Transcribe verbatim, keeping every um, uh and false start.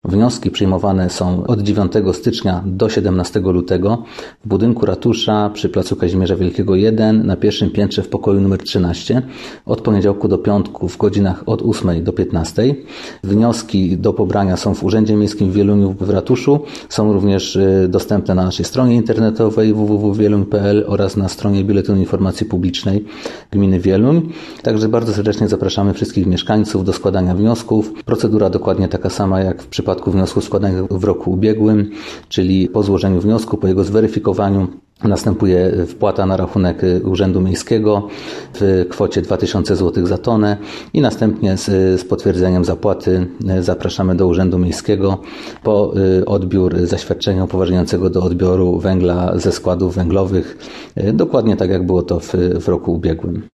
Wnioski przyjmowane są od dziewiątego stycznia do siedemnastego lutego w budynku ratusza przy placu Kazimierza Wielkiego jeden na pierwszym piętrze w pokoju numer trzynaście od poniedziałku do piątku w godzinach od ósmej do piętnastej. Wnioski do pobrania są w Urzędzie Miejskim w Wieluniu w ratuszu. Są również dostępne na naszej stronie internetowej w w w kropka wieluń kropka p l oraz na stronie Biuletynu Informacji Publicznej Gminy Wieluń. Także bardzo serdecznie zapraszamy wszystkich mieszkańców do składania wniosków. Procedura dokładnie taka sama jak w przypadku wniosków składanych w roku ubiegłym, czyli po złożeniu wniosku, po jego zweryfikowaniu następuje wpłata na rachunek Urzędu Miejskiego w kwocie dwa tysiące złotych za tonę i następnie z, z potwierdzeniem zapłaty zapraszamy do Urzędu Miejskiego po odbiór zaświadczenia upoważniającego do odbioru węgla ze składów węglowych, dokładnie tak jak było to w, w roku ubiegłym.